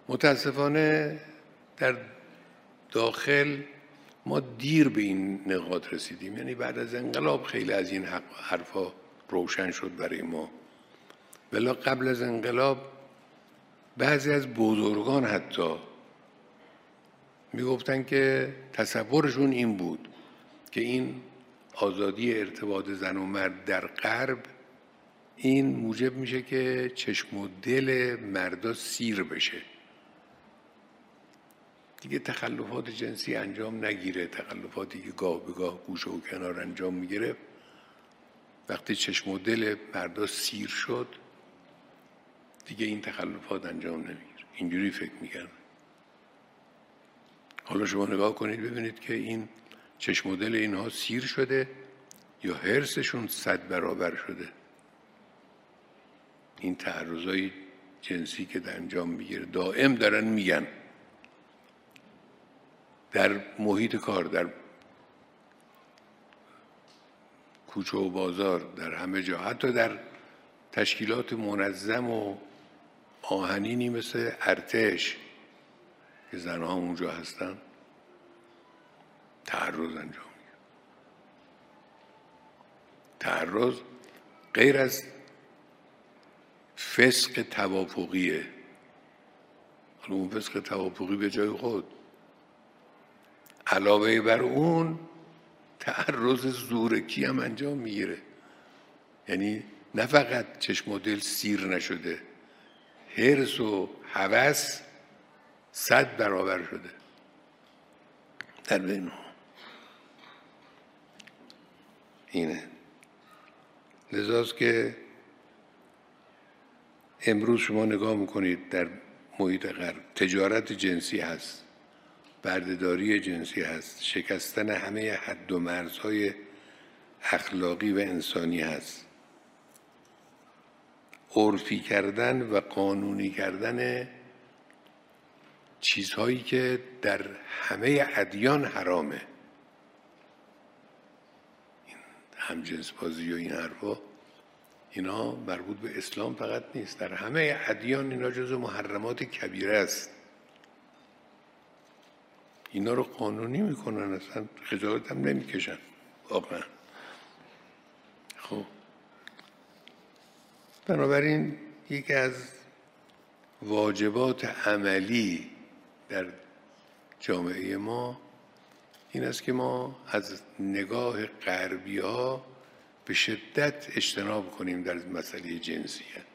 متاسفانه در داخل ما دیر به این نقاط رسیدیم. یعنی بعد از انقلاب خیلی از این حرفا روشن شد برای ما، ولی قبل از انقلاب بعضی از بزرگان حتی میگفتن که تصورشون این بود که این آزادی ارتباط زن و مرد در غرب این موجب میشه که چشم و دل مردا سیر بشه، دیگه تخلفات جنسی انجام نگیره، تخلفاتی که گاه به گاه گوشه و کنار انجام میگیره. وقتی چشم و دل مردا سیر شد دیگه این تخلفات انجام نمیگیره. اینجوری فکر میکردن. حالا شما نگاه کنید ببینید که این چشم و دل اینها سیر شده یا حرصشون 100 برابر شده. این تعرضای جنسی که در انجام میگیره دائم دارن میگن در محیط کار، در کوچه و بازار، در همه جا، حتی در تشکیلات منظم و آهنینی مثل ارتش که زنها اونجا هستن تعرض انجام میگیره. تعرض غیر از فسق توافقیه. حالا اون فسق توافقی به جای خود، علاوه بر اون تعرض زورکی هم انجام میگیره. یعنی نه فقط چشم و دل سیر نشده، حرص و هوس 100 برابر شده در بین اینه. لذاست که امروز شما نگاه میکنید در محیط غرب تجارت جنسی هست، بردهداری جنسی هست، شکستن همه حد و مرزهای اخلاقی و انسانی هست، عرفی کردن و قانونی کردن چیزهایی که در همه ادیان حرامه. این همجنس بازی و این حرفا اینا مربوط به اسلام فقط نیست، در همه ادیان اینا جزو محرمات کبیره است. اینا رو قانونی میکنن، اصلا خجالت هم نمیکشن واقعا. خب بنابراین یکی از واجبات عملی در جامعه ما این است که ما از نگاه غربی ها به شدت اجتناب کنیم در مسئله جنسیت.